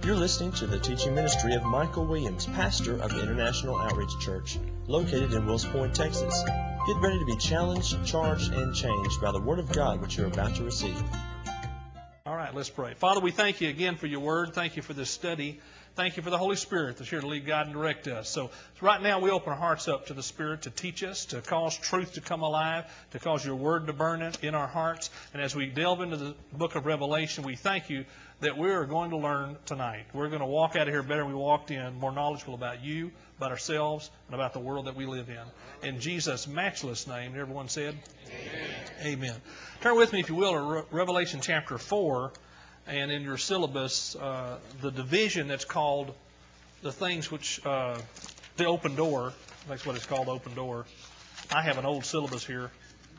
You're listening to the teaching ministry of Michael Williams, pastor of International Outreach Church, located in Wills Point, Texas. Get ready to be challenged, charged, and changed by the Word of God which you're about to receive. All right, let's pray. Father, we thank you again for your Word. Thank you for this study. Thank you for the Holy Spirit that's here to lead, guide, and direct us. So right now we open our hearts up to the Spirit to teach us, to cause truth to come alive, to cause your Word to burn in our hearts. And as we delve into the book of Revelation, we thank you that we are going to learn tonight. We're going to walk out of here better than we walked in, more knowledgeable about you, about ourselves, and about the world that we live in. In Jesus' matchless name, everyone said, Amen. Amen. Turn with me, if you will, to Revelation chapter 4. And in your syllabus, the division that's called the things which, the open door, that's what it's called, open door. I have an old syllabus here.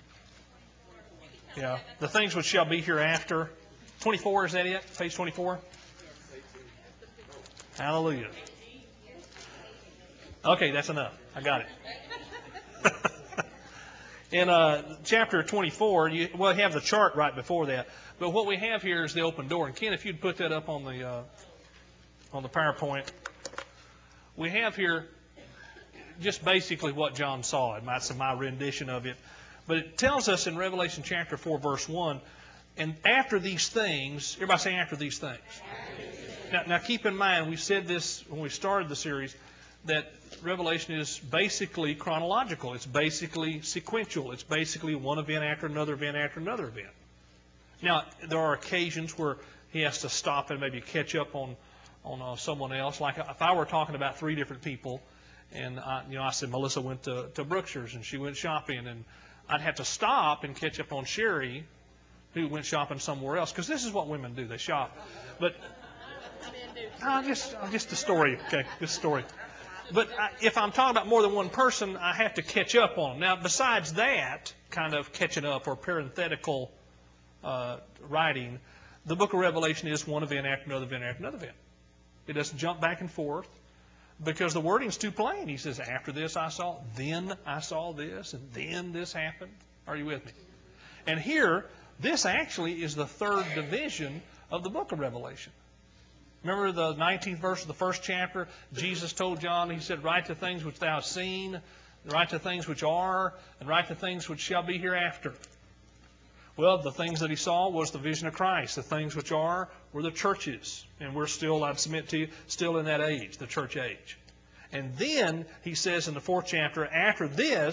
Yeah, the things which shall be hereafter. 24, is that it? Page 24? Hallelujah. Okay, that's enough. I got it. In chapter 24, you have the chart right before that. But what we have here is the open door. And Ken, if you'd put that up on the PowerPoint, we have here just basically what John saw. It might be my rendition of it. But it tells us in Revelation chapter 4, verse 1, and after these things, everybody say after these things. Now keep in mind, we said this when we started the series, that Revelation is basically chronological. It's basically sequential. It's basically one event after another event after another event. Now, there are occasions where he has to stop and maybe catch up on someone else. Like if I were talking about three different people, and I said Melissa went to Brookshire's and she went shopping, and I'd have to stop and catch up on Sherry, who went shopping somewhere else, because this is what women do. They shop. But just a story, okay, just a story. But if I'm talking about more than one person, I have to catch up on them. Now, besides that kind of catching up or parenthetical writing, the book of Revelation is one event after another event after another event. It doesn't jump back and forth because the wording's too plain. He says, after this I saw, then I saw this, and then this happened. Are you with me? And here, this actually is the third division of the book of Revelation. Remember the 19th verse of the first chapter? Jesus told John, he said, write the things which thou hast seen, write the things which are, and write the things which shall be hereafter. Well, the things that he saw was the vision of Christ. The things which are were the churches. And we're still, I'd submit to you, still in that age, the church age. And then he says in the fourth chapter, after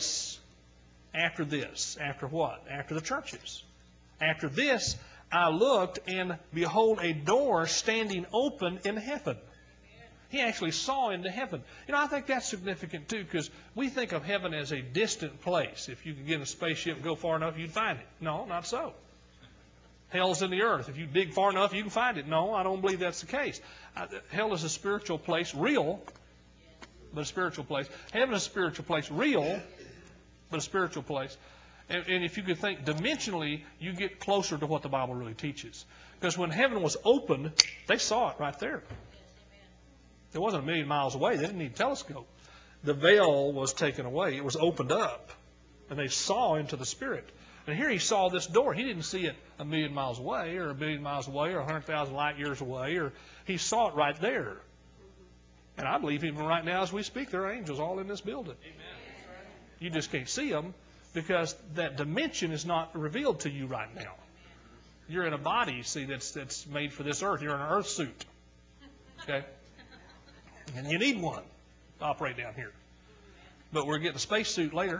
what? After the churches. After this, I looked, and behold, a door standing open in heaven. He actually saw into heaven. I think that's significant too, because we think of heaven as a distant place. If you could get in a spaceship and go far enough, you'd find it. No, not so. Hell's in the earth. If you dig far enough, you can find it. No, I don't believe that's the case. Hell is a spiritual place, real, but a spiritual place. Heaven is a spiritual place, real, but a spiritual place. And if you could think dimensionally, you get closer to what the Bible really teaches. Because when heaven was opened, they saw it right there. It wasn't a million miles away. They didn't need a telescope. The veil was taken away. It was opened up. And they saw into the Spirit. And here he saw this door. He didn't see it a million miles away, or a billion miles away, or 100,000 light years away. He saw it right there. And I believe even right now as we speak, there are angels all in this building. You just can't see them, because that dimension is not revealed to you right now. You're in a body, see, that's made for this earth. You're in an earth suit. Okay? And you need one to operate down here. But we're getting a space suit later.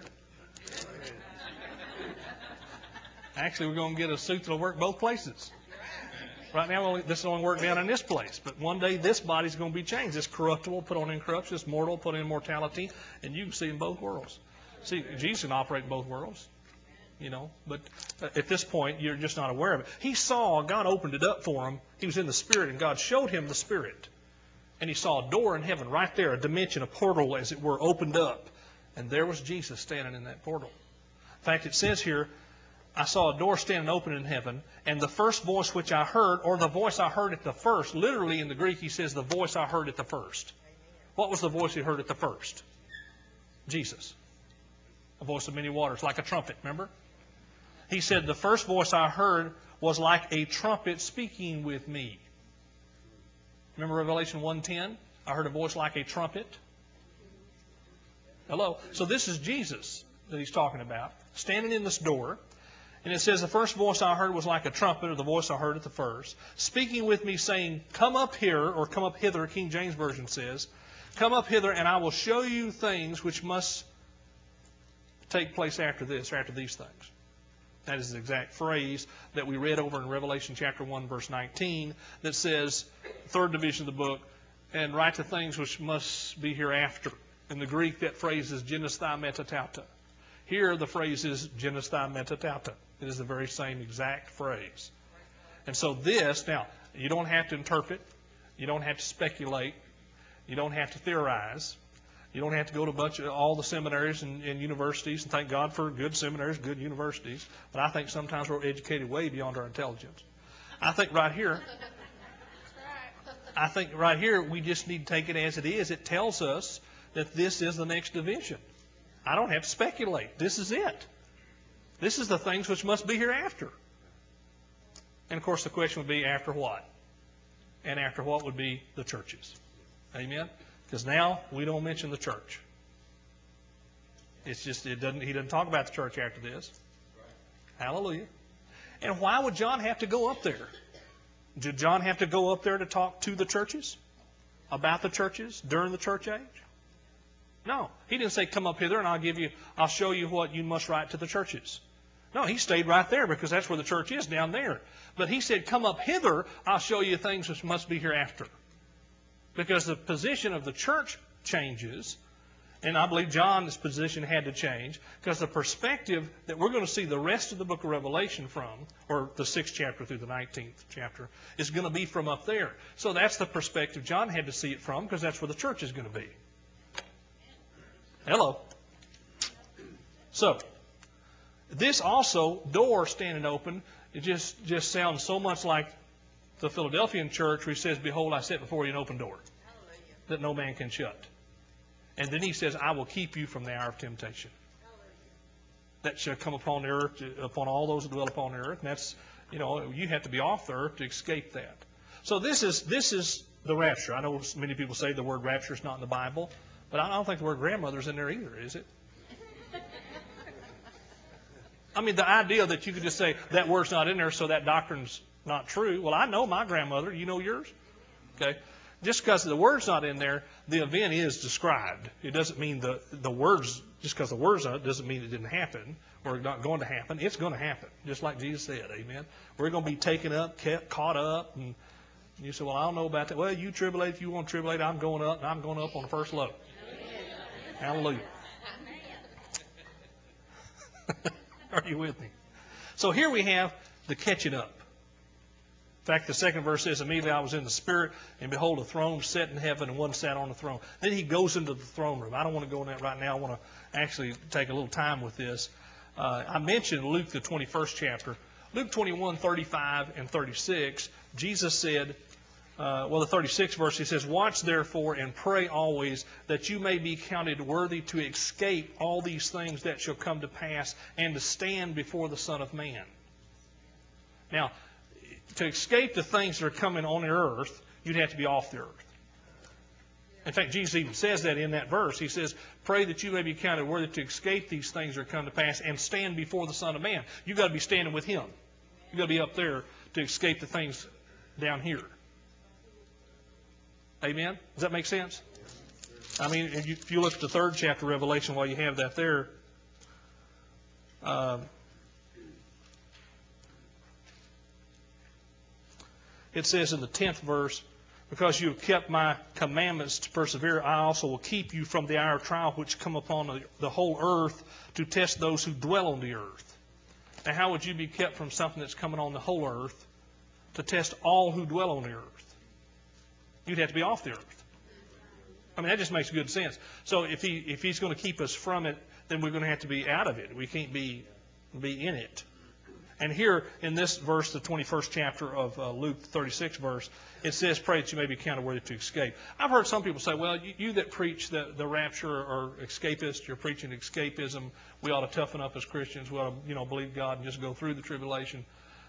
Actually, we're going to get a suit that'll work both places. Right now, this will only work down in this place. But one day, this body's going to be changed. This corruptible put on incorruption, this mortal put in immortality, and you can see in both worlds. See, Jesus can operate in both worlds, but at this point, you're just not aware of it. He saw, God opened it up for him. He was in the Spirit, and God showed him the Spirit. And he saw a door in heaven right there, a dimension, a portal, as it were, opened up. And there was Jesus standing in that portal. In fact, it says here, I saw a door standing open in heaven, and the first voice which I heard, or the voice I heard at the first, literally in the Greek, he says, the voice I heard at the first. What was the voice he heard at the first? Jesus. A voice of many waters, like a trumpet, remember? He said, the first voice I heard was like a trumpet speaking with me. Remember Revelation 1:10? I heard a voice like a trumpet. Hello. So this is Jesus that he's talking about, standing in this door. And it says, the first voice I heard was like a trumpet, or the voice I heard at the first, speaking with me, saying, come up here, or come up hither, King James Version says, come up hither, and I will show you things which must take place after this, or after these things. That is the exact phrase that we read over in Revelation chapter 1, verse 19, that says, third division of the book, and write the things which must be hereafter. In the Greek, that phrase is genesthai metatauta. Here, the phrase is genesthai metatauta. It is the very same exact phrase. And so this, now, you don't have to interpret. You don't have to speculate. You don't have to theorize. You don't have to go to all the seminaries and universities, and thank God for good seminaries, good universities. But I think sometimes we're educated way beyond our intelligence. I think right here we just need to take it as it is. It tells us that this is the next division. I don't have to speculate. This is it. This is the things which must be hereafter. And of course the question would be, after what? And after what would be the churches. Amen? Because now we don't mention the church. It's just, he doesn't talk about the church after this. Hallelujah. And why would John have to go up there? Did John have to go up there to talk to the churches? About the churches during the church age? No. He didn't say, come up hither and I'll show you what you must write to the churches. No, he stayed right there because that's where the church is, down there. But he said, come up hither, I'll show you things which must be hereafter. Because the position of the church changes, and I believe John's position had to change, because the perspective that we're going to see the rest of the book of Revelation from, or the 6th chapter through the 19th chapter, is going to be from up there. So that's the perspective John had to see it from, because that's where the church is going to be. Hello. So, this also, door standing open, it just sounds so much like the Philadelphian church where he says, behold, I set before you an open door that no man can shut. And then he says, I will keep you from the hour of temptation that shall come upon the earth, upon all those who dwell upon the earth. And that's, you have to be off the earth to escape that. So this is the rapture. I know many people say the word rapture is not in the Bible, but I don't think the word grandmother is in there either, is it? I mean, the idea that you could just say that word's not in there, so that doctrine's not true. Well, I know my grandmother. You know yours? Okay. Just because the word's not in there, the event is described. It doesn't mean the words, just because the word's not, doesn't mean it didn't happen or not going to happen. It's going to happen, just like Jesus said. Amen. We're going to be taken up, caught up. And you say, well, I don't know about that. Well, you tribulate if you want to tribulate. I'm going up, and I'm going up on the first load. Hallelujah. Are you with me? So here we have the catching up. In fact, the second verse says, immediately I was in the Spirit, and behold, a throne set in heaven, and one sat on the throne. Then he goes into the throne room. I don't want to go in that right now. I want to actually take a little time with this. I mentioned Luke, the 21st chapter. Luke 21, 35 and 36, Jesus said, the 36th verse, he says, watch therefore and pray always that you may be counted worthy to escape all these things that shall come to pass and to stand before the Son of Man. Now, to escape the things that are coming on the earth, you'd have to be off the earth. In fact, Jesus even says that in that verse. He says, pray that you may be counted worthy to escape these things that are come to pass and stand before the Son of Man. You've got to be standing with Him. You've got to be up there to escape the things down here. Amen? Does that make sense? I mean, if you look at the 3rd chapter of Revelation while you have that there, it says in the 10th verse, because you have kept my commandments to persevere, I also will keep you from the hour of trial which come upon the whole earth to test those who dwell on the earth. Now, how would you be kept from something that's coming on the whole earth to test all who dwell on the earth? You'd have to be off the earth. I mean, that just makes good sense. So if he's going to keep us from it, then we're going to have to be out of it. We can't be in it. And here in this verse, the 21st chapter of Luke, the 36th verse, it says, pray that you may be counted worthy to escape. I've heard some people say, well, you that preach the rapture are escapists. You're preaching escapism. We ought to toughen up as Christians. We ought to, believe God and just go through the tribulation.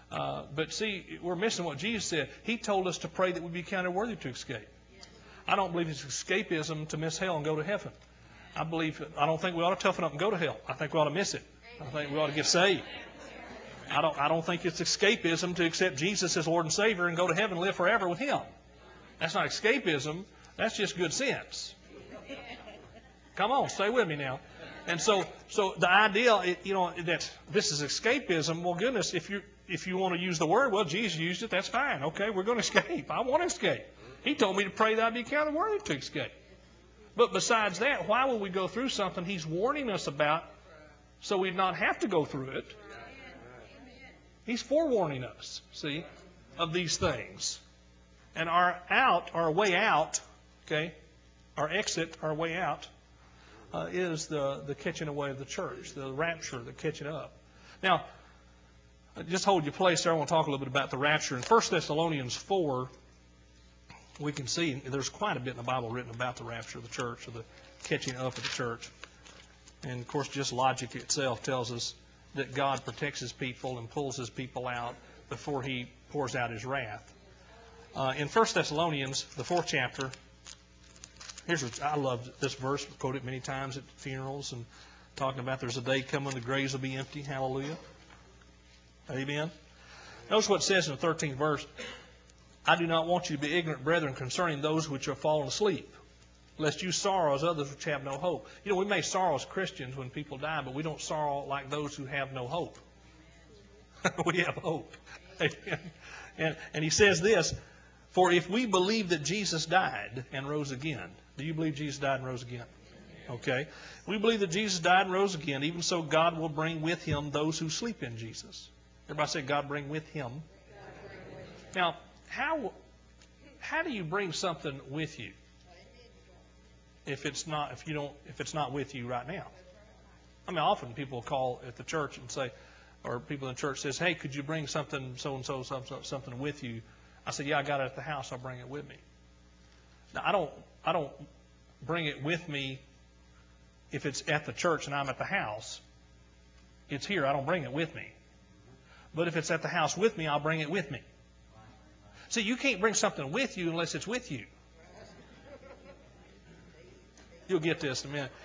But see, we're missing what Jesus said. He told us to pray that we be counted worthy to escape. I don't believe it's escapism to miss hell and go to heaven. I don't think we ought to toughen up and go to hell. I think we ought to miss it. I think we ought to get saved. I don't think it's escapism to accept Jesus as Lord and Savior and go to heaven and live forever with Him. That's not escapism. That's just good sense. Come on, stay with me now. And so the idea, that this is escapism. Well, goodness, if you want to use the word, well, Jesus used it. That's fine. Okay, we're going to escape. I want to escape. He told me to pray that I be counted worthy to escape. But besides that, why would we go through something He's warning us about so we'd not have to go through it? He's forewarning us, see, of these things. And our way out, okay, our exit, our way out, is the catching away of the church, the rapture, the catching up. Now, just hold your place there. I want to talk a little bit about the rapture. In 1 Thessalonians 4, we can see there's quite a bit in the Bible written about the rapture of the church, or the catching up of the church. And, of course, just logic itself tells us that God protects His people and pulls His people out before He pours out His wrath. In 1 Thessalonians, the 4th chapter, I love this verse. I've quoted it many times at funerals and talking about there's a day coming the graves will be empty. Hallelujah. Amen. Notice what it says in the 13th verse. I do not want you to be ignorant, brethren, concerning those which are fallen asleep, lest you sorrow as others which have no hope. We may sorrow as Christians when people die, but we don't sorrow like those who have no hope. We have hope. Amen. And he says this, for if we believe that Jesus died and rose again. Do you believe Jesus died and rose again? Okay. We believe that Jesus died and rose again. Even so, God will bring with Him those who sleep in Jesus. Everybody say, God bring with Him. Now, how do you bring something with you if it's not with you right now? I mean, often people call at the church and say, or people in the church says, hey, could you bring something so-and-so, something with you? I say, yeah, I got it at the house. I'll bring it with me. Now, I don't bring it with me if it's at the church and I'm at the house. It's here. I don't bring it with me. But if it's at the house with me, I'll bring it with me. See, you can't bring something with you unless it's with you. You'll get this in a minute.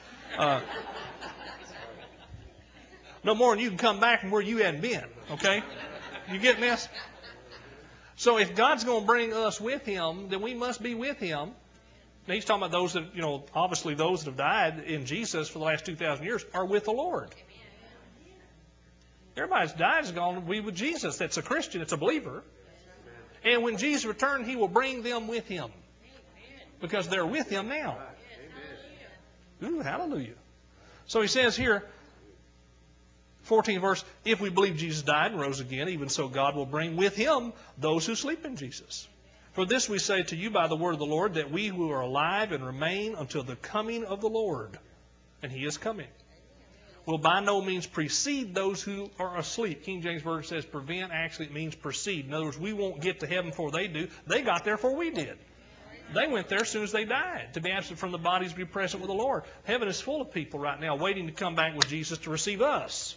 No more than you can come back from where you hadn't been. Okay? You getting this? So if God's going to bring us with Him, then we must be with Him. Now He's talking about those that, obviously those that have died in Jesus for the last 2,000 years are with the Lord. Everybody's died is going to be with Jesus. That's a Christian. It's a believer. And when Jesus returns, He will bring them with Him. Because they're with Him now. Ooh, hallelujah. So He says here, 14th verse, if we believe Jesus died and rose again, even so God will bring with Him those who sleep in Jesus. For this we say to you by the word of the Lord, that we who are alive and remain until the coming of the Lord, and He is coming, will by no means precede those who are asleep. King James Version says prevent. Actually, it means precede. In other words, we won't get to heaven before they do. They got there before we did. They went there as soon as they died, to be absent from the bodies, to be present with the Lord. Heaven is full of people right now waiting to come back with Jesus to receive us.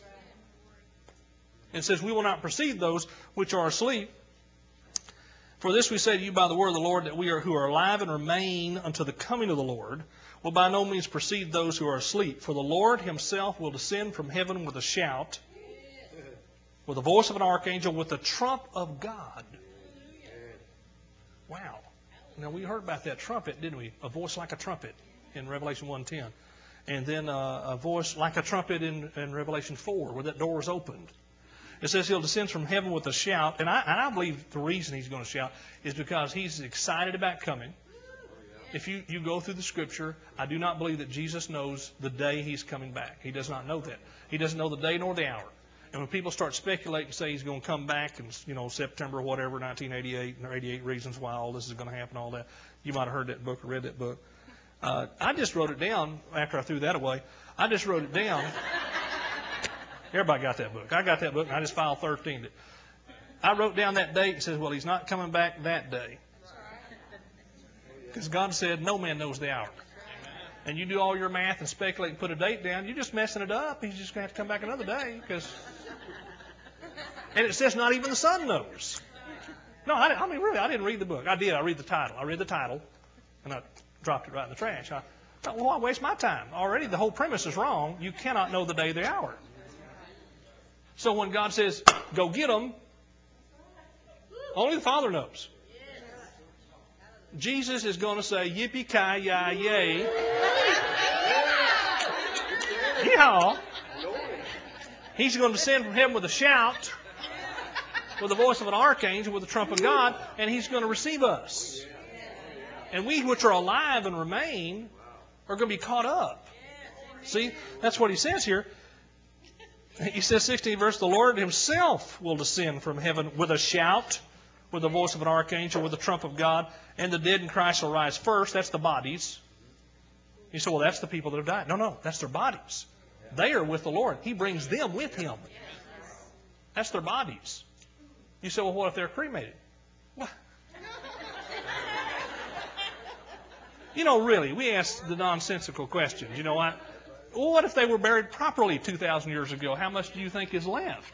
It says, we will not precede those which are asleep. For this we say to you by the word of the Lord, that we who are alive and remain until the coming of the Lord will by no means precede those who are asleep. For the Lord Himself will descend from heaven with a shout, with the voice of an archangel, with the trump of God. Wow. Now, we heard about that trumpet, didn't we? A voice like a trumpet in Revelation 1:10. And then a voice like a trumpet in Revelation 4, where that door is opened. It says He'll descend from heaven with a shout. And I believe the reason He's going to shout is because He's excited about coming. If you go through the Scripture, I do not believe that Jesus knows the day He's coming back. He does not know that. He doesn't know the day nor the hour. And when people start speculating and say He's going to come back in, September, whatever, 1988, or 88 reasons why all this is going to happen, all that, you might have heard that book or read that book. I just wrote it down after I threw that away. I just wrote it down. Everybody got that book. I got that book, and I just filed 13th. I wrote down that date and said, well, He's not coming back that day. Because God said, no man knows the hour. And you do all your math and speculate and put a date down, you're just messing it up. He's just going to have to come back another day. Because And it says not even the Son knows. No, I mean, really, I didn't read the book. I did. I read the title. I read the title, and I dropped it right in the trash. I thought, well, why waste my time? Already the whole premise is wrong. You cannot know the day, the hour. So when God says, go get them, only the Father knows. Jesus is going to say, yippee-ki-yay, yeehaw. He's going to descend from heaven with a shout, with the voice of an archangel, with the trump of God, and He's going to receive us. And we which are alive and remain are going to be caught up. See, that's what He says here. He says, 16th verse, the Lord Himself will descend from heaven with a shout, with the voice of an archangel, with the trump of God, and the dead in Christ will rise first. That's the bodies. You say, well, that's the people that have died. No, that's their bodies. They are with the Lord. He brings them with Him. That's their bodies. You say, well, what if they're cremated? What? You know, really, we ask the nonsensical questions. You know what? Well, what if they were buried properly 2,000 years ago? How much do you think is left?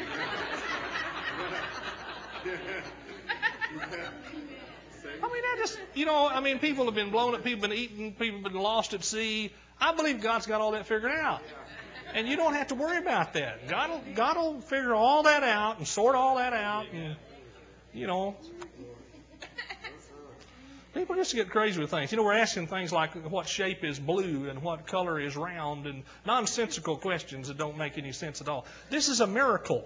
I mean, that just, you know, I mean, people have been blown up, people have been eaten, people have been lost at sea. I believe God's got all that figured out. And you don't have to worry about that. God will figure all that out and sort all that out. And, you know, people just get crazy with things. You know, we're asking things like what shape is blue and what color is round and nonsensical questions that don't make any sense at all. This is a miracle.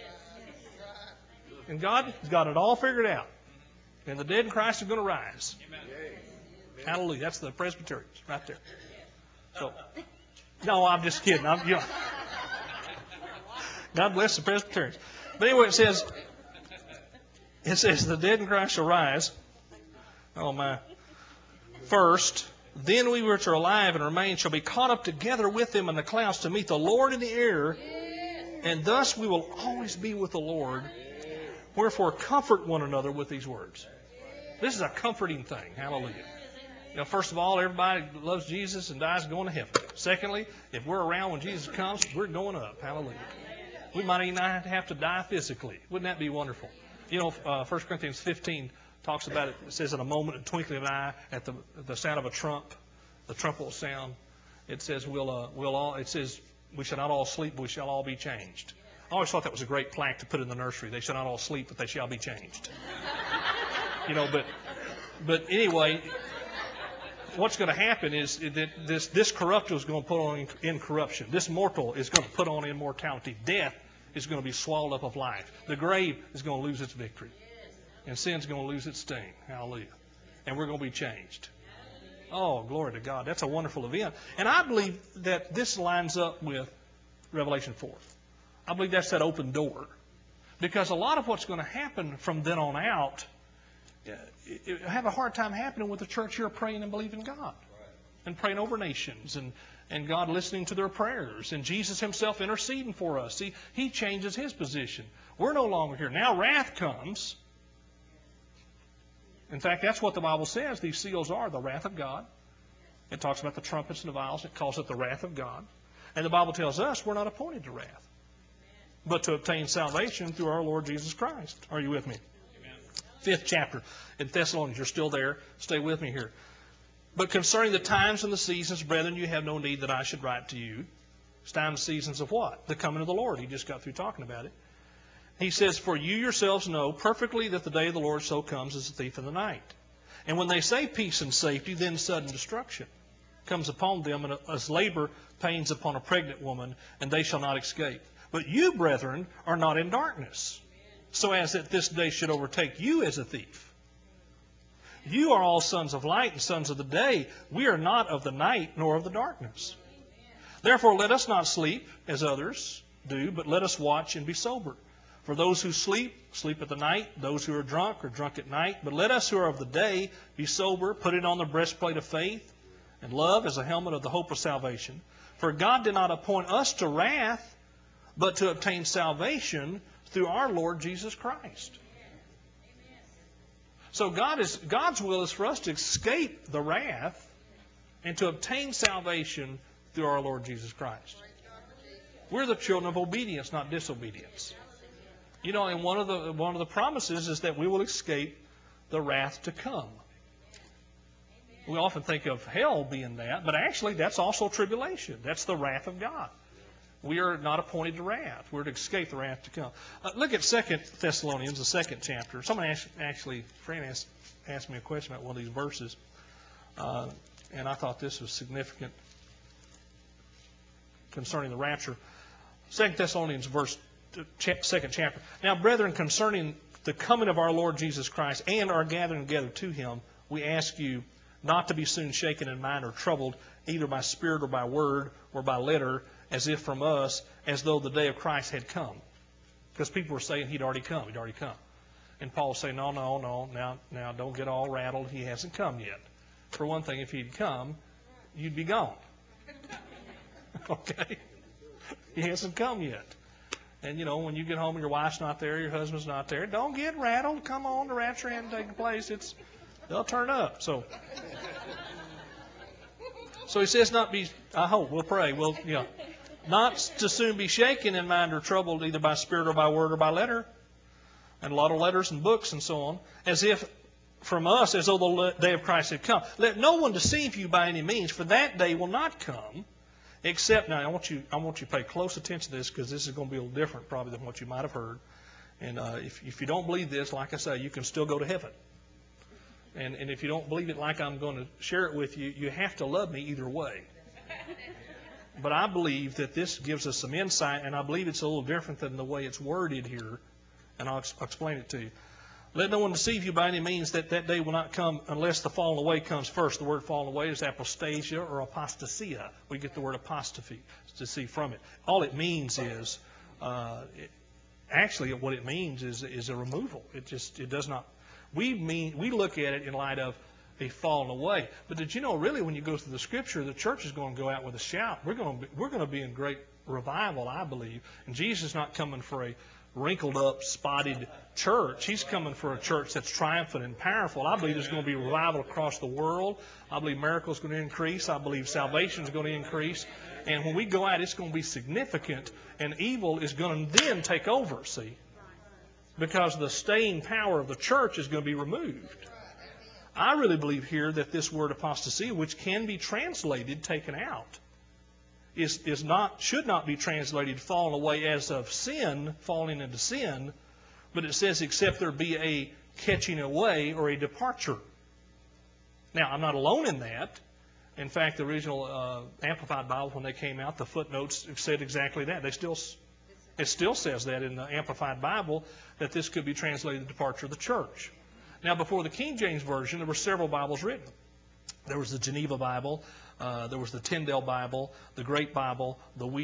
And God's got it all figured out. And the dead in Christ are going to rise. Hallelujah. That's the Presbyterians right there. So, no, I'm just kidding. God bless the Presbyterians. But anyway, it says the dead in Christ shall rise. Oh my. First, then we which are alive and remain shall be caught up together with them in the clouds to meet the Lord in the air, and thus we will always be with the Lord. Wherefore comfort one another with these words. This is a comforting thing. Hallelujah. You know, first of all, everybody loves Jesus and dies going to heaven. Secondly, if we're around when Jesus comes, we're going up. Hallelujah. We might even not have to die physically. Wouldn't that be wonderful? You know, 1 Corinthians 15 talks about it. It says, in a moment, in the twinkling of an eye, at the sound of a trump, the trump will sound. It says, it says, we shall not all sleep, but we shall all be changed. I always thought that was a great plaque to put in the nursery. They shall not all sleep, but they shall be changed. You know, but anyway, what's going to happen is that this corruptible is going to put on incorruption. This mortal is going to put on immortality. Death is going to be swallowed up of life. The grave is going to lose its victory. And sin's going to lose its sting. Hallelujah. And we're going to be changed. Oh, glory to God. That's a wonderful event. And I believe that this lines up with Revelation 4. I believe that's that open door. Because a lot of what's going to happen from then on out, have a hard time happening with the church here praying and believing God. And praying over nations and God listening to their prayers and Jesus Himself interceding for us. See, He changes His position. We're no longer here. Now wrath comes. In fact, that's what the Bible says. These seals are the wrath of God. It talks about the trumpets and the vials. It calls it the wrath of God. And the Bible tells us we're not appointed to wrath, but to obtain salvation through our Lord Jesus Christ. Are you with me? Amen. 5th chapter in Thessalonians. You're still there. Stay with me here. But concerning the times and the seasons, brethren, you have no need that I should write to you. It's times and seasons of what? The coming of the Lord. He just got through talking about it. He says, for you yourselves know perfectly that the day of the Lord so comes as a thief in the night. And when they say peace and safety, then sudden destruction comes upon them as labor pains upon a pregnant woman, and they shall not escape. But you, brethren, are not in darkness, so as that this day should overtake you as a thief. You are all sons of light and sons of the day. We are not of the night nor of the darkness. Therefore let us not sleep as others do, but let us watch and be sober. For those who sleep, sleep at the night. Those who are drunk at night. But let us who are of the day be sober, putting on the breastplate of faith, and love as a helmet of the hope of salvation. For God did not appoint us to wrath, but to obtain salvation through our Lord Jesus Christ. So God's will is for us to escape the wrath and to obtain salvation through our Lord Jesus Christ. We're the children of obedience, not disobedience. You know, and one of the promises is that we will escape the wrath to come. We often think of hell being that, but actually that's also tribulation. That's the wrath of God. We are not appointed to wrath. We're to escape the wrath to come. Look at 2 Thessalonians, the 2nd chapter. Someone Fran asked me a question about one of these verses, and I thought this was significant concerning the rapture. 2 Thessalonians, 2nd chapter. Now, brethren, concerning the coming of our Lord Jesus Christ and our gathering together to Him, we ask you not to be soon shaken in mind or troubled, either by spirit or by word or by letter, as if from us, as though the day of Christ had come. Because people were saying He'd already come. And Paul was saying, no, now don't get all rattled. He hasn't come yet. For one thing, if He'd come, you'd be gone. Okay? He hasn't come yet. And, you know, when you get home and your wife's not there, your husband's not there, don't get rattled. Come on, the rapture hasn't taken place. They'll turn up. So He says I hope, we'll pray, not to soon be shaken in mind or troubled either by spirit or by word or by letter, and a lot of letters and books and so on, as if from us, as though the day of Christ had come. Let no one deceive you by any means, for that day will not come, except, now I want you to pay close attention to this, because this is going to be a little different probably than what you might have heard. And if you don't believe this, like I say, you can still go to heaven. And if you don't believe it like I'm going to share it with you, you have to love me either way. But I believe that this gives us some insight, and I believe it's a little different than the way it's worded here, and I'll explain it to you. Let no one deceive you by any means, that day will not come unless the falling away comes first. The word falling away is apostasia or apostasia. We get the word apostasy from it. All it means is, actually what it means is a removal. It does not. We look at it in light of a fallen away. But did you know, really, when you go through the Scripture, the church is going to go out with a shout. We're going to be in great revival, I believe. And Jesus is not coming for a wrinkled up, spotted church. He's coming for a church that's triumphant and powerful. I believe there's going to be revival across the world. I believe miracles are going to increase. I believe salvation is going to increase. And when we go out, it's going to be significant. And evil is going to then take over, see? Because the staying power of the church is going to be removed. I really believe here that this word apostasy, which can be translated taken out, should not be translated fallen away as of sin, falling into sin, but it says except there be a catching away or a departure. Now, I'm not alone in that. In fact, the original Amplified Bible, when they came out, the footnotes said exactly that. It still says that in the Amplified Bible, that this could be translated departure of the church. Now, before the King James Version, there were several Bibles written. There was the Geneva Bible, there was the Tyndale Bible, the Great Bible,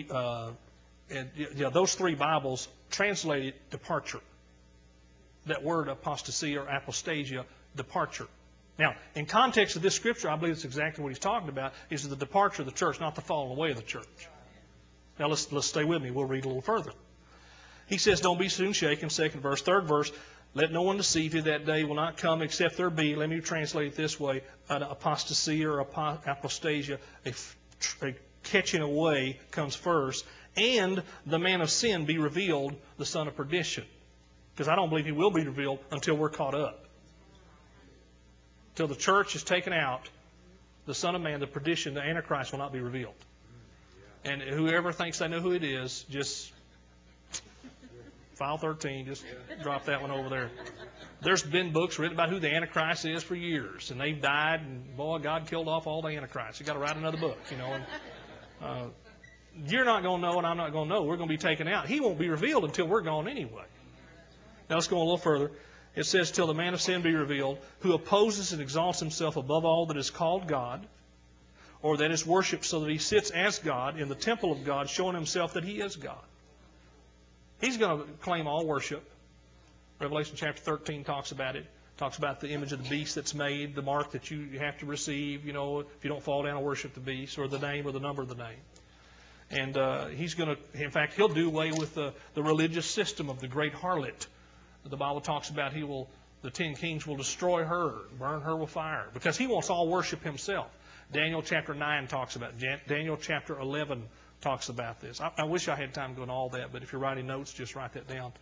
those three Bibles translated departure. That word apostasy or apostasia, departure. Now, in context of this scripture, I believe it's exactly what he's talking about, is the departure of the church, not the falling away of the church. Now, let's stay with me. We'll read a little further. He says, don't be soon shaken, 2nd verse. 3rd verse, let no one deceive you, that day will not come except there be, let me translate it this way, an apostasy or apostasia, a catching away comes first, and the man of sin be revealed, the son of perdition. Because I don't believe he will be revealed until we're caught up. Till the church is taken out, the son of man, the perdition, the Antichrist will not be revealed. And whoever thinks they know who it is, just file 13, just drop that one over there. There's been books written about who the Antichrist is for years, and they've died, and boy, God killed off all the Antichrists. You've got to write another book, you know. And, you're not going to know, and I'm not going to know. We're going to be taken out. He won't be revealed until we're gone anyway. Now let's go a little further. It says, till the man of sin be revealed, who opposes and exalts himself above all that is called God, or that is worshipped, so that he sits as God in the temple of God, showing himself that he is God. He's going to claim all worship. Revelation chapter 13 talks about it. Talks about the image of the beast that's made, the mark that you have to receive, you know, if you don't fall down and worship the beast, or the name or the number of the name. And he's going to, in fact, he'll do away with the religious system of the great harlot. The Bible talks about the 10 kings will destroy her, burn her with fire, because he wants all worship himself. Daniel chapter 9 talks about it. Daniel chapter 11 talks about this. I wish I had time to go into all that, but if you're writing notes, just write that down.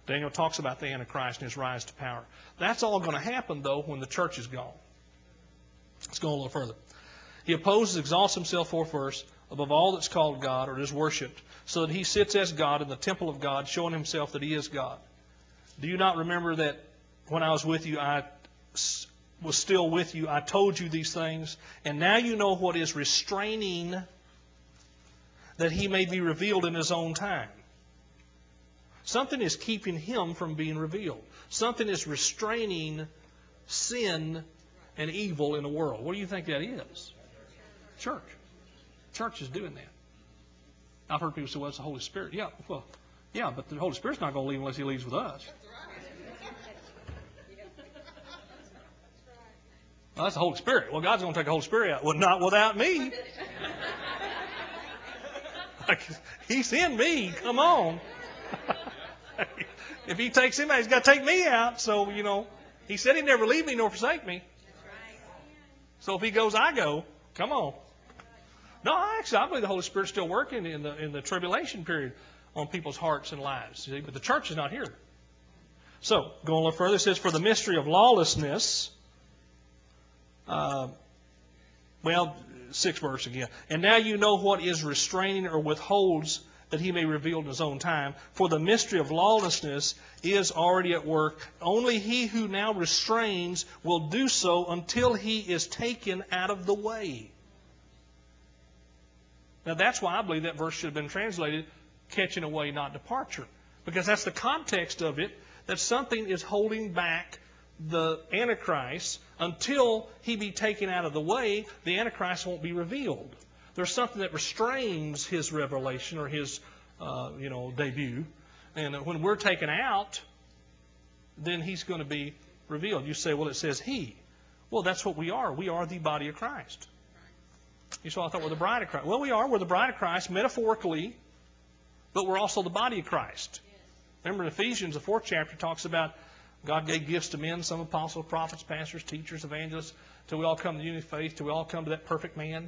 Daniel talks about the Antichrist and his rise to power. That's all going to happen, though, when the church is gone. Let's go a little further. He opposes, exalts himself, fourth verse, above all that's called God or is worshipped, so that he sits as God in the temple of God, showing himself that he is God. Do you not remember that when I was with you, I was still with you, I told you these things, and now you know what is restraining, that he may be revealed in his own time. Something is keeping him from being revealed. Something is restraining sin and evil in the world. What do you think that is? Church. Church is doing that. I've heard people say, well, it's the Holy Spirit. Yeah, well, yeah, but the Holy Spirit's not going to leave unless he leaves with us. Well, that's the Holy Spirit. Well, God's going to take the Holy Spirit out. Well, not without me. He's in me. Come on. If he takes him out, he's got to take me out. So, he said he'd never leave me nor forsake me. So if he goes, I go. Come on. No, actually, I believe the Holy Spirit's still working in the tribulation period on people's hearts and lives. See? But the church is not here. So, going a little further, it says, for the mystery of lawlessness, 6th verse again. And now you know what is restraining or withholds that he may reveal in his own time. For the mystery of lawlessness is already at work. Only he who now restrains will do so until he is taken out of the way. Now that's why I believe that verse should have been translated, catching away, not departure. Because that's the context of it, that something is holding back the Antichrist until he be taken out of the way. The Antichrist won't be revealed. There's something that restrains his revelation or his, debut. And when we're taken out, then he's going to be revealed. You say, well, it says he. Well, that's what we are. We are the body of Christ. You say, I thought we're the bride of Christ. Well, we are. We're the bride of Christ metaphorically, but we're also the body of Christ. Remember in Ephesians, the 4th chapter, talks about God gave gifts to men, some apostles, prophets, pastors, teachers, evangelists, till we all come to the unity of faith, till we all come to that perfect man.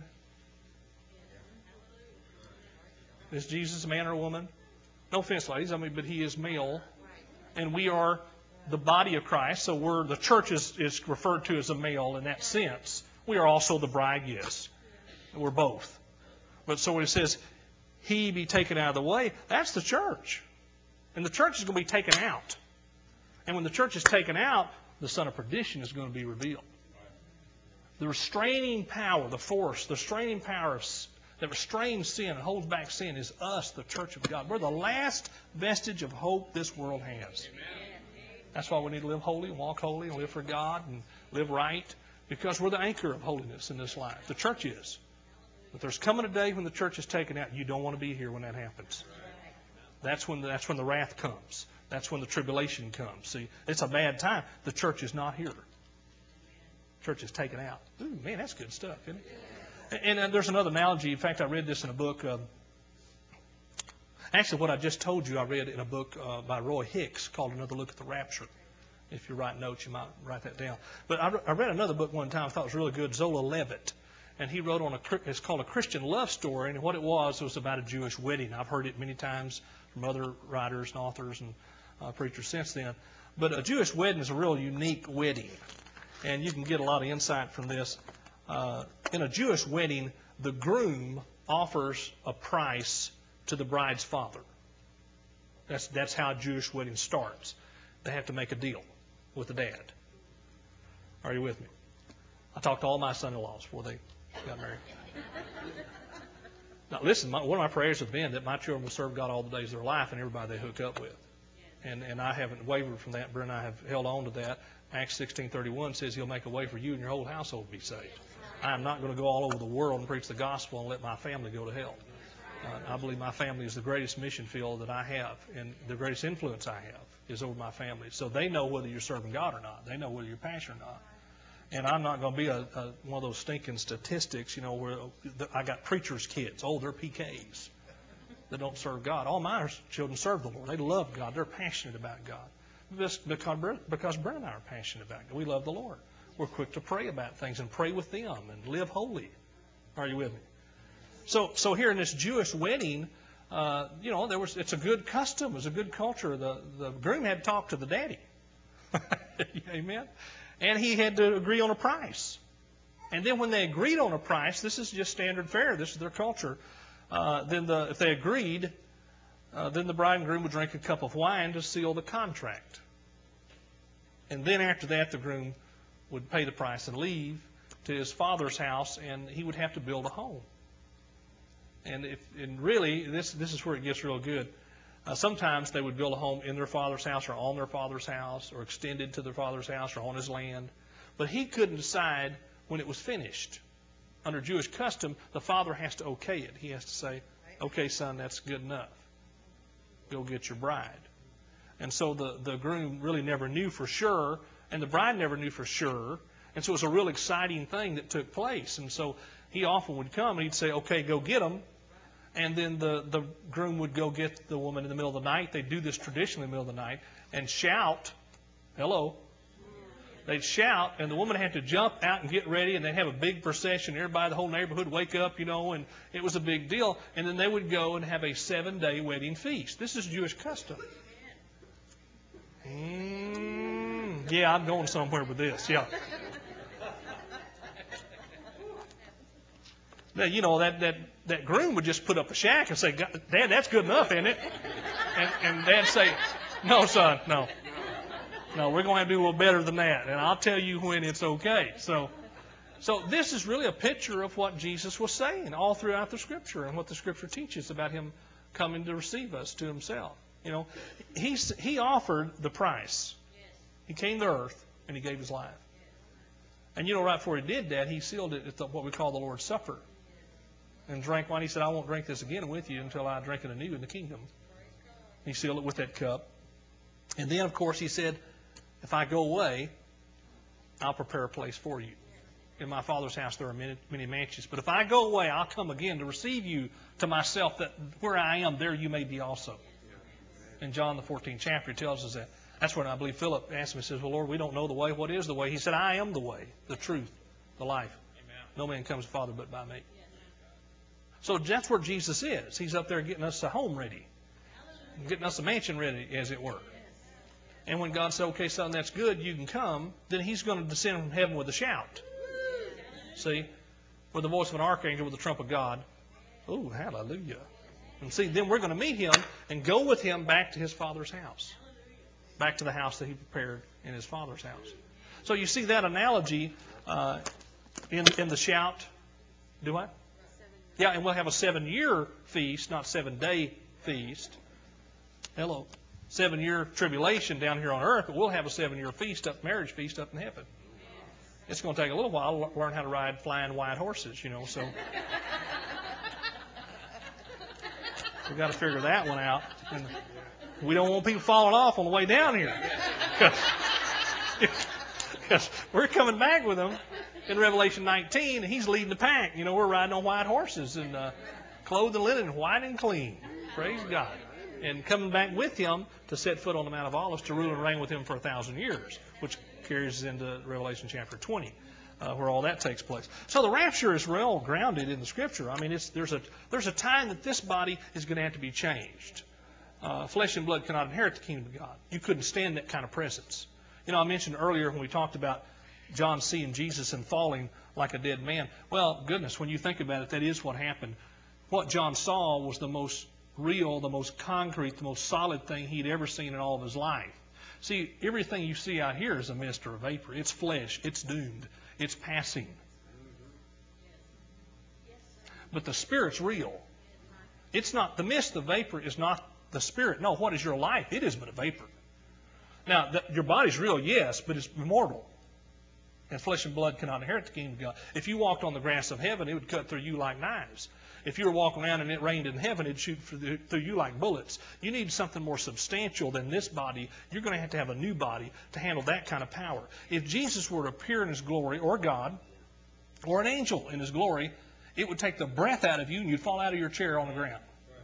Is Jesus a man or a woman? No offense, ladies, but he is male. And we are the body of Christ, so the church is referred to as a male in that sense. We are also the bride, yes. We're both. But so when it says, he be taken out of the way, that's the church. And the church is going to be taken out. And when the church is taken out, the son of perdition is going to be revealed. The restraining power, the force, the restraining power that restrains sin and holds back sin is us, the church of God. We're the last vestige of hope this world has. That's why we need to live holy and walk holy and live for God and live right, because we're the anchor of holiness in this life. The church is. But there's coming a day when the church is taken out. You don't want to be here when that happens. That's when the wrath comes. That's when the tribulation comes. See, it's a bad time. The church is not here. The church is taken out. Ooh, man, that's good stuff, isn't it? And there's another analogy. In fact, I read this in a book. Actually, what I just told you, I read in a book by Roy Hicks called Another Look at the Rapture. If you write notes, you might write that down. But I read another book one time I thought it was really good, Zola Levitt. And he wrote it's called A Christian Love Story. And what it was about a Jewish wedding. I've heard it many times from other writers and authors and preachers since then. But a Jewish wedding is a real unique wedding. And you can get a lot of insight from this. In a Jewish wedding, the groom offers a price to the bride's father. That's how a Jewish wedding starts. They have to make a deal with the dad. Are you with me? I talked to all my son-in-laws before they got married. Now listen, one of my prayers has been that my children will serve God all the days of their life and everybody they hook up with. And I haven't wavered from that. Brent and I have held on to that. Acts 16:31 says he'll make a way for you and your whole household to be saved. I am not going to go all over the world and preach the gospel and let my family go to hell. I believe my family is the greatest mission field that I have, and the greatest influence I have is over my family. So they know whether you're serving God or not. They know whether you're passionate or not. And I'm not going to be one of those stinking statistics, where I got preachers' kids. Oh, they're PKs that don't serve God. All my children serve the Lord. They love God. They're passionate about God. Because Brent and I are passionate about God. We love the Lord. We're quick to pray about things and pray with them and live holy. Are you with me? So here in this Jewish wedding, it's a good custom, it was a good culture. The groom had to talk to the daddy. Amen. And he had to agree on a price. And then when they agreed on a price, this is just standard fare, this is their culture. If they agreed, then the bride and groom would drink a cup of wine to seal the contract. And then after that, the groom would pay the price and leave to his father's house, and he would have to build a home. And really, this is where it gets real good. Sometimes they would build a home in their father's house or on their father's house or extended to their father's house or on his land. But he couldn't decide when it was finished. Under Jewish custom, the father has to okay it. He has to say, okay, son, that's good enough. Go get your bride. And so the groom really never knew for sure, and the bride never knew for sure. And so it was a real exciting thing that took place. And so he often would come and he'd say, okay, go get them. And then the groom would go get the woman in the middle of the night. They'd do this traditionally in the middle of the night and shout, hello. They'd shout, and the woman had to jump out and get ready, and they'd have a big procession. Everybody, the whole neighborhood would wake up, and it was a big deal. And then they would go and have a 7-day wedding feast. This is Jewish custom. Yeah, I'm going somewhere with this, yeah. Now, that groom would just put up a shack and say, Dad, that's good enough, isn't it? And Dad'd say, no, son, no. No, we're going to have to do a little better than that, and I'll tell you when it's okay. So this is really a picture of what Jesus was saying all throughout the Scripture and what the Scripture teaches about Him coming to receive us to Himself. He offered the price. He came to earth, and He gave His life. And right before He did that, He sealed it at what we call the Lord's Supper. And drank wine. He said, I won't drink this again with you until I drink it anew in the kingdom. He sealed it with that cup. And then, of course, He said, if I go away, I'll prepare a place for you. In my Father's house there are many mansions. But if I go away, I'll come again to receive you to myself, that where I am, there you may be also. In John the 14th chapter, He tells us that. That's when I believe Philip asked Him, he says, well, Lord, we don't know the way. What is the way? He said, I am the way, the truth, the life. Amen. No man comes to the Father but by me. So that's where Jesus is. He's up there getting us a home ready. Getting us a mansion ready, as it were. And when God said, okay, son, that's good, you can come, then He's going to descend from heaven with a shout. See? With the voice of an archangel, with the trump of God. Oh, hallelujah. And see, then we're going to meet Him and go with Him back to His Father's house. Back to the house that He prepared in His Father's house. So you see that analogy in the shout. Do I? Yeah, and we'll have a 7-year feast, not 7-day feast. Hello. 7-year tribulation down here on earth, but we'll have a 7-year marriage feast up in heaven. It's going to take a little while to learn how to ride flying white horses, so we've got to figure that one out. And we don't want people falling off on the way down here, because we're coming back with Him in Revelation 19, and He's leading the pack. We're riding on white horses and clothed in linen, white and clean. Praise God. And coming back with Him to set foot on the Mount of Olives to rule and reign with Him for 1,000 years, which carries us into Revelation chapter 20, where all that takes place. So the rapture is well grounded in the Scripture. I mean, there's a time that this body is going to have to be changed. Flesh and blood cannot inherit the kingdom of God. You couldn't stand that kind of presence. I mentioned earlier when we talked about John seeing Jesus and falling like a dead man. Well, goodness, when you think about it, that is what happened. What John saw was the most real, the most concrete, the most solid thing he'd ever seen in all of his life. See, everything you see out here is a mist or a vapor. It's flesh. It's doomed. It's passing. But the Spirit's real. It's not, the mist, the vapor is not the Spirit. No, what is your life? It is but a vapor. Now, your body's real, yes, but it's immortal. And flesh and blood cannot inherit the kingdom of God. If you walked on the grass of heaven, it would cut through you like knives. If you were walking around and it rained in heaven, it'd shoot through you like bullets. You need something more substantial than this body. You're going to have a new body to handle that kind of power. If Jesus were to appear in His glory, or God, or an angel in His glory, it would take the breath out of you and you'd fall out of your chair on the ground.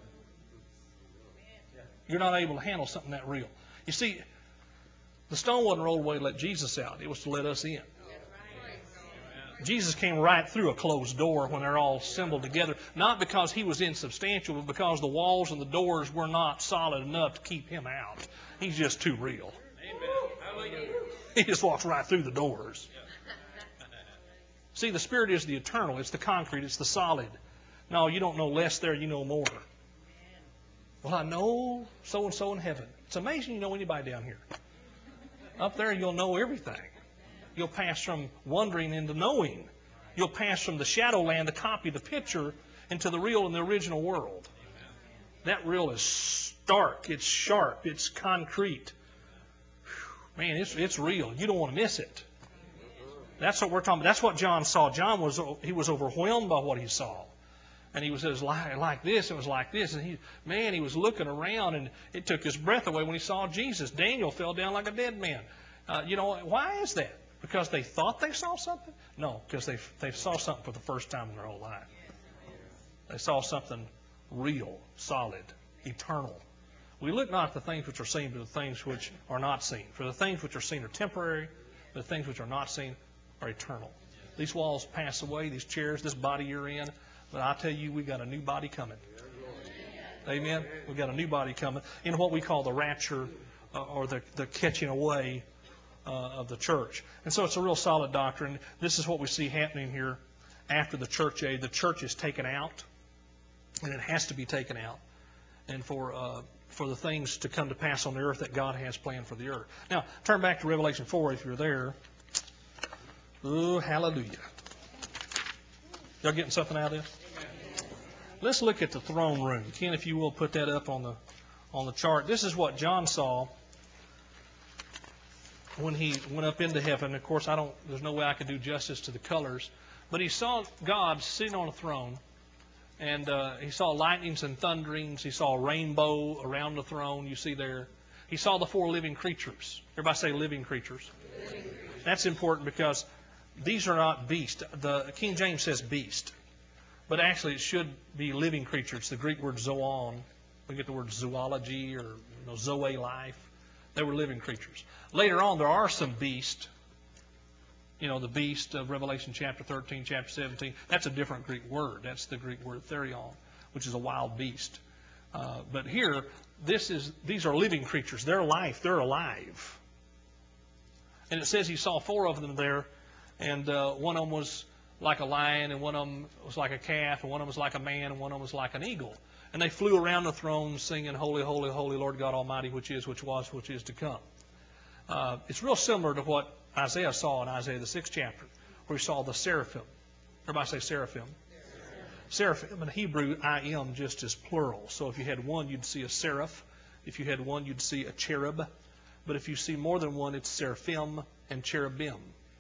You're not able to handle something that real. You see, the stone wasn't rolled away to let Jesus out. It was to let us in. Jesus came right through a closed door when they're all assembled together, not because he was insubstantial, but because the walls and the doors were not solid enough to keep him out. He's just too real. He just walks right through the doors. See, the Spirit is the eternal. It's the concrete. It's the solid. No, you don't know less there. You know more. Well, I know so-and-so in heaven. It's amazing you know anybody down here. Up there, you'll know everything. You'll pass from wondering into knowing. You'll pass from the shadow land, the copy, the picture, into the real and the original world. That real is stark. It's sharp. It's concrete. Man, it's real. You don't want to miss it. That's what we're talking about. That's what John saw. John was overwhelmed by what he saw. And he was like this, it was like this. And he was looking around, and it took his breath away when he saw Jesus. Daniel fell down like a dead man. Why is that? Because they thought they saw something? No, because they saw something for the first time in their whole life. They saw something real, solid, eternal. We look not at the things which are seen, but the things which are not seen. For the things which are seen are temporary, but the things which are not seen are eternal. These walls pass away, these chairs, this body you're in, but I tell you, we got a new body coming. Amen? We've got a new body coming in what we call the rapture or the catching away of the church. And so it's a real solid doctrine. This is what we see happening here after the church age. The church is taken out, and it has to be taken out. And for the things to come to pass on the earth that God has planned for the earth. Now, turn back to Revelation 4 if you're there. Oh, hallelujah. Y'all getting something out of this? Let's look at the throne room. Ken, if you will, put that up on the chart. This is what John saw when he went up into heaven. Of course, there's no way I can do justice to the colors, but he saw God sitting on a throne, and he saw lightnings and thunderings. He saw a rainbow around the throne, you see there. He saw the four living creatures. Everybody say living creatures. That's important because these are not beasts. The King James says beast, but actually it should be living creatures. The Greek word zoon. We get the word zoology or zoe life. They were living creatures. Later on, there are some beasts. The beast of Revelation chapter 13, chapter 17. That's a different Greek word. That's the Greek word therion, which is a wild beast. But here, these are living creatures. They're life. They're alive. And it says he saw four of them there, and one of them was like a lion, and one of them was like a calf, and one of them was like a man, and one of them was like an eagle. And they flew around the throne singing, Holy, holy, holy, Lord God Almighty, which is, which was, which is to come. It's real similar to what Isaiah saw in Isaiah the 6th chapter, where he saw the seraphim. Everybody say seraphim. Seraphim in Hebrew, I am just as plural. So if you had one, you'd see a seraph. If you had one, you'd see a cherub. But if you see more than one, it's seraphim and cherubim.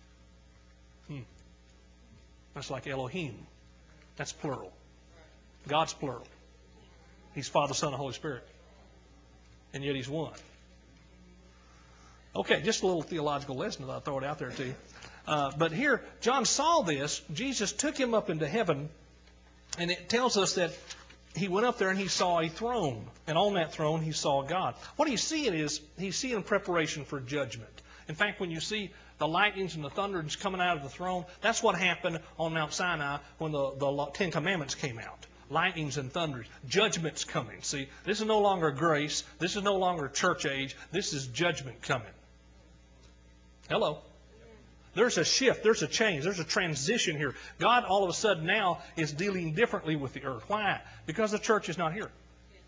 That's like Elohim. That's plural. God's plural. He's Father, Son, and Holy Spirit. And yet He's one. Okay, just a little theological lesson that I throw it out there to you. But here, John saw this. Jesus took him up into heaven. And it tells us that he went up there and he saw a throne. And on that throne, he saw God. What he's seeing is, he's seeing preparation for judgment. In fact, when you see the lightnings and the thunderings coming out of the throne, that's what happened on Mount Sinai when the Ten Commandments came out. Lightnings and thunderings. Judgment's coming. See, this is no longer grace. This is no longer church age. This is judgment coming. Hello. There's a shift. There's a change. There's a transition here. God all of a sudden now is dealing differently with the earth. Why? Because the church is not here.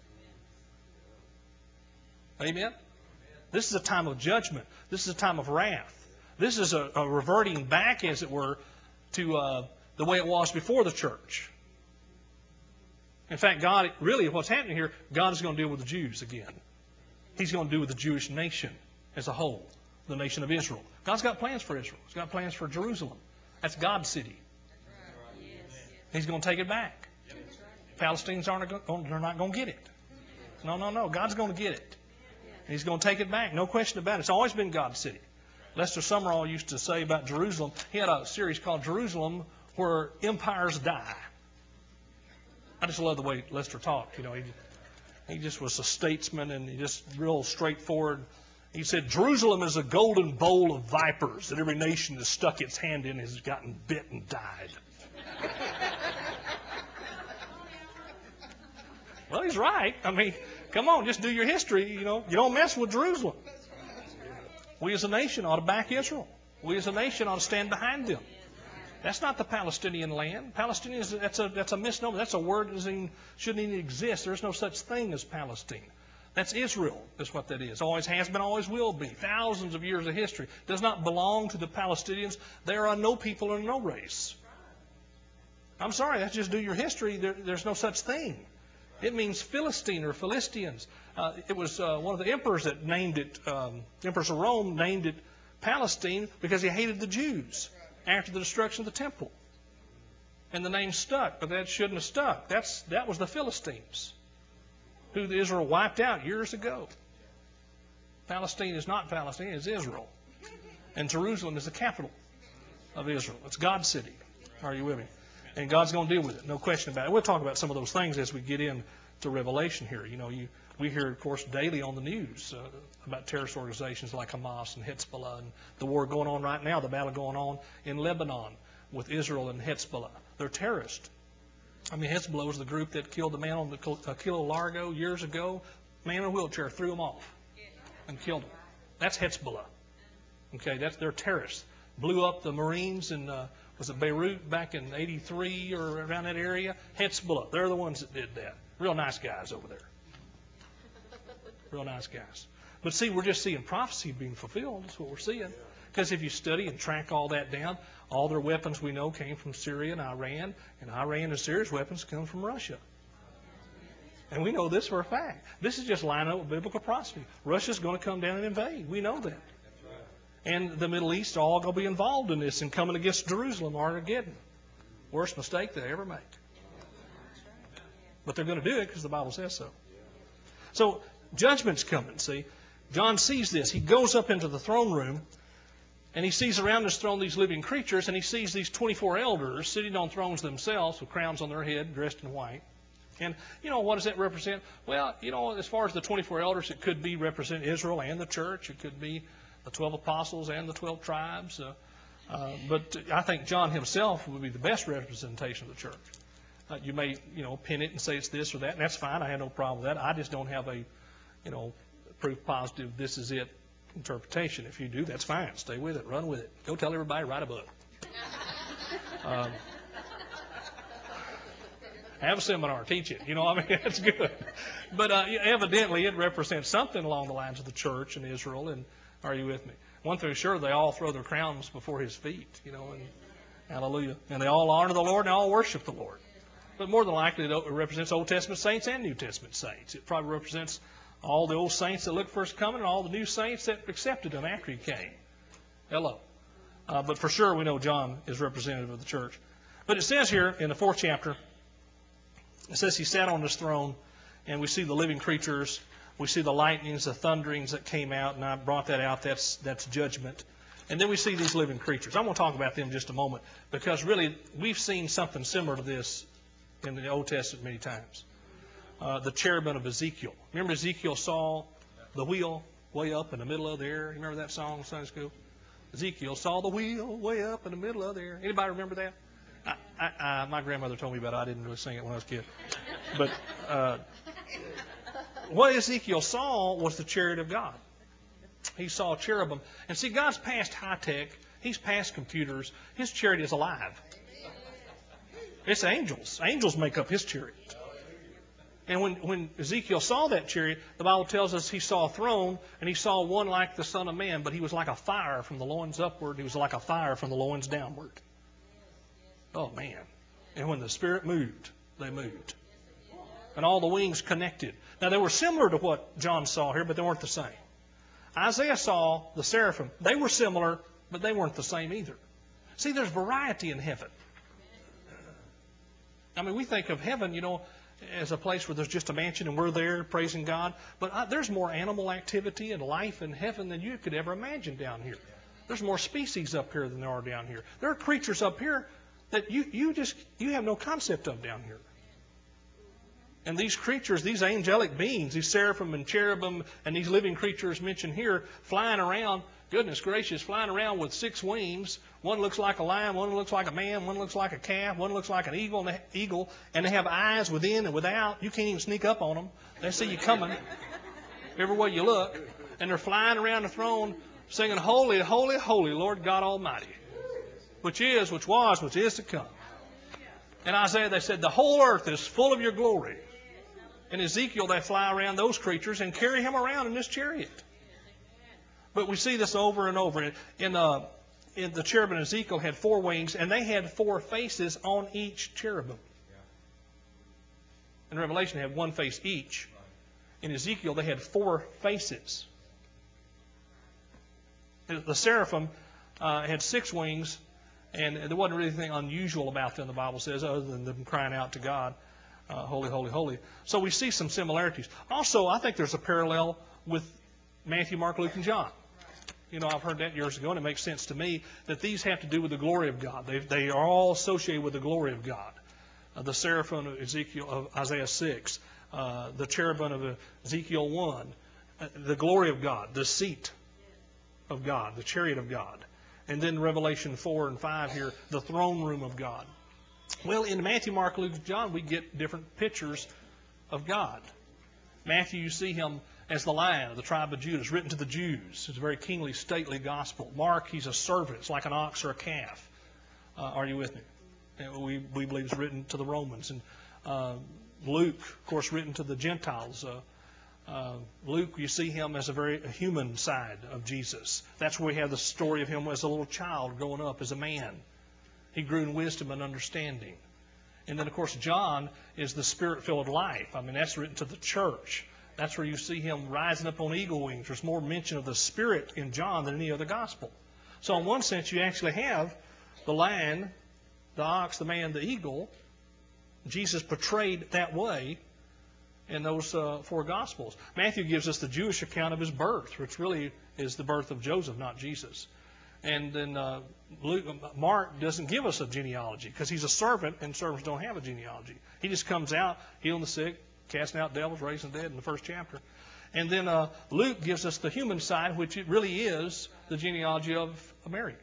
Amen? This is a time of judgment. This is a time of wrath. This is a reverting back, as it were, to the way it was before the church. In fact, God, really what's happening here, God is going to deal with the Jews again. He's going to deal with the Jewish nation as a whole, the nation of Israel. God's got plans for Israel. He's got plans for Jerusalem. That's God's city. He's going to take it back. Palestinians they're not going to get it. No. God's going to get it. He's going to take it back. No question about it. It's always been God's city. Lester Sumrall used to say about Jerusalem, he had a series called Jerusalem Where Empires Die. I just love the way Lester talked. He just was a statesman and he just real straightforward. He said, Jerusalem is a golden bowl of vipers that every nation that's stuck its hand in has gotten bit and died. Well, he's right. I mean, come on, just do your history. You don't mess with Jerusalem. We as a nation ought to back Israel. We as a nation ought to stand behind them. That's not the Palestinian land. Palestinians, that's a misnomer. That's a word that shouldn't even exist. There's no such thing as Palestine. That's Israel. That's what that is. Always has been, always will be. Thousands of years of history. Does not belong to the Palestinians. They are no people and no race. I'm sorry, that's just do your history. There's no such thing. It means Philistine or Philistines. It was one of the emperors that named it, emperors of Rome named it Palestine because he hated the Jews after the destruction of the temple. And the name stuck, but that shouldn't have stuck. That was the Philistines, who Israel wiped out years ago. Palestine is not Palestine, it's Israel. And Jerusalem is the capital of Israel. It's God's city. Are you with me? And God's going to deal with it, no question about it. We'll talk about some of those things as we get into Revelation here. We hear, of course, daily on the news about terrorist organizations like Hamas and Hezbollah and the war going on right now, the battle going on in Lebanon with Israel and Hezbollah. They're terrorists. I mean, Hezbollah was the group that killed the man on the Kilo Largo years ago. Man in a wheelchair threw him off and killed him. That's Hezbollah. Okay, they're terrorists. Blew up the Marines in was it Beirut back in '83 or around that area? Hezbollah. They're the ones that did that. Real nice guys over there. Real nice guys. But see, we're just seeing prophecy being fulfilled. That's what we're seeing. Because if you study and track all that down, all their weapons we know came from Syria and Iran and Syria's weapons come from Russia. And we know this for a fact. This is just lining up with biblical prophecy. Russia's going to come down and invade. We know that. And the Middle East are all going to be involved in this and coming against Jerusalem, Armageddon. Worst mistake they ever make. But they're going to do it because the Bible says so. So judgment's coming, see. John sees this. He goes up into the throne room and he sees around his throne these living creatures, and he sees these 24 elders sitting on thrones themselves with crowns on their head, dressed in white. And, what does that represent? Well, as far as the 24 elders, it could be represent Israel and the church. It could be the 12 apostles and the 12 tribes. But I think John himself would be the best representation of the church. You may, pin it and say it's this or that, and that's fine. I have no problem with that. I just don't have a, proof positive, this is it interpretation. If you do, that's fine. Stay with it. Run with it. Go tell everybody, write a book. Have a seminar. Teach it. That's good. But evidently it represents something along the lines of the church and Israel. And are you with me? One thing is sure, they all throw their crowns before his feet, and hallelujah. And they all honor the Lord and they all worship the Lord. But more than likely, it represents Old Testament saints and New Testament saints. It probably represents all the old saints that looked for his coming and all the new saints that accepted him after he came. Hello. But for sure, we know John is representative of the church. But it says here in the 4th chapter, it says he sat on his throne, and we see the living creatures. We see the lightnings, the thunderings that came out, and I brought that out. That's judgment. And then we see these living creatures. I'm going to talk about them in just a moment, because really we've seen something similar to this in the Old Testament many times. The cherubim of Ezekiel. Remember Ezekiel saw the wheel way up in the middle of the air? You remember that song in Sunday school? Ezekiel saw the wheel way up in the middle of the air. Anybody remember that? My grandmother told me about it. I didn't really sing it when I was a kid. But what Ezekiel saw was the chariot of God. He saw cherubim. And see, God's past high tech. He's past computers. His chariot is alive. It's angels. Angels make up his chariot. And when Ezekiel saw that chariot, the Bible tells us he saw a throne, and he saw one like the Son of Man, but he was like a fire from the loins upward. He was like a fire from the loins downward. Oh, man. And when the Spirit moved, they moved. And all the wings connected. Now, they were similar to what John saw here, but they weren't the same. Isaiah saw the seraphim. They were similar, but they weren't the same either. See, there's variety in heaven. I mean, we think of heaven, as a place where there's just a mansion and we're there praising God. But there's more animal activity and life in heaven than you could ever imagine down here. There's more species up here than there are down here. There are creatures up here that you have no concept of down here. And these creatures, these angelic beings, these seraphim and cherubim and these living creatures mentioned here, flying around, goodness gracious, flying around with 6 wings. One looks like a lion, one looks like a man, one looks like a calf, one looks like an eagle, and they have eyes within and without. You can't even sneak up on them. They see you coming everywhere you look. And they're flying around the throne singing, "Holy, holy, holy, Lord God Almighty, which is, which was, which is to come." In Isaiah they said, "The whole earth is full of your glory." In Ezekiel they fly around those creatures and carry him around in this chariot. But we see this over and over. In the cherubim in Ezekiel had 4 wings, and they had 4 faces on each cherubim. In Revelation they had 1 face each. In Ezekiel they had 4 faces. The seraphim had 6 wings, and there wasn't really anything unusual about them, the Bible says, other than them crying out to God, "Holy, holy, holy." So we see some similarities. Also, I think there's a parallel with Matthew, Mark, Luke, and John. You know, I've heard that years ago, and it makes sense to me that these have to do with the glory of God. They are all associated with the glory of God. The seraphim of Ezekiel, of Isaiah 6, the cherubim of Ezekiel 1, the glory of God, the seat of God, the chariot of God. And then Revelation 4 and 5 here, the throne room of God. Well, in Matthew, Mark, Luke, and John, we get different pictures of God. Matthew, you see him as the Lion of the tribe of Judah. It's written to the Jews. It's a very kingly, stately gospel. Mark, he's a servant. It's like an ox or a calf. Are you with me? We believe it's written to the Romans. And Luke, of course, written to the Gentiles. Luke, you see him as a very human side of Jesus. That's where we have the story of him as a little child growing up as a man. He grew in wisdom and understanding. And then, of course, John is the Spirit-filled life. I mean, that's written to the church. That's where you see him rising up on eagle wings. There's more mention of the Spirit in John than any other gospel. So in one sense, you actually have the lion, the ox, the man, the eagle. Jesus portrayed that way in those 4 Gospels. Matthew gives us the Jewish account of his birth, which really is the birth of Joseph, not Jesus. And then Mark doesn't give us a genealogy because he's a servant, and servants don't have a genealogy. He just comes out, healing the sick, casting out devils, raising the dead in the first chapter. And then Luke gives us the human side, which it really is the genealogy of Mary.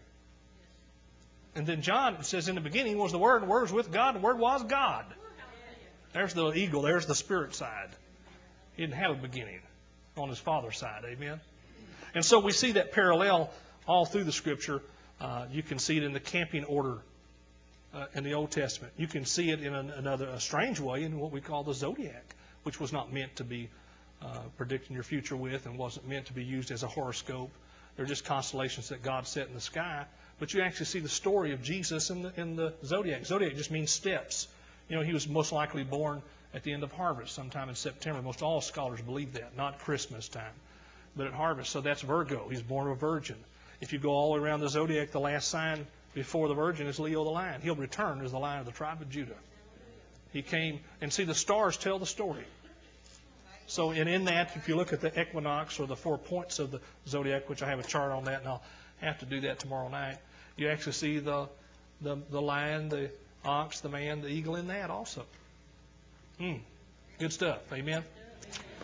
And then John says, "In the beginning was the Word, and the Word was with God, and the Word was God." There's the eagle. There's the spirit side. He didn't have a beginning on his Father's side. Amen? And so we see that parallel all through the Scripture. You can see it in the camping order in the Old Testament. You can see it in a strange way in what we call the zodiac, which was not meant to be predicting your future with and wasn't meant to be used as a horoscope. They're just constellations that God set in the sky. But you actually see the story of Jesus in the zodiac. Zodiac just means steps. You know, he was most likely born at the end of harvest, sometime in September. Most all scholars believe that, not Christmas time, but at harvest. So that's Virgo. He's born of a virgin. If you go all the way around the zodiac, the last sign before the virgin is Leo the lion. He'll return as the Lion of the tribe of Judah. He came, and see, the stars tell the story. So in that, if you look at the equinox or the 4 points of the zodiac, which I have a chart on that, and I'll have to do that tomorrow night, you actually see the lion, the ox, the man, the eagle in that also. Good stuff. Amen.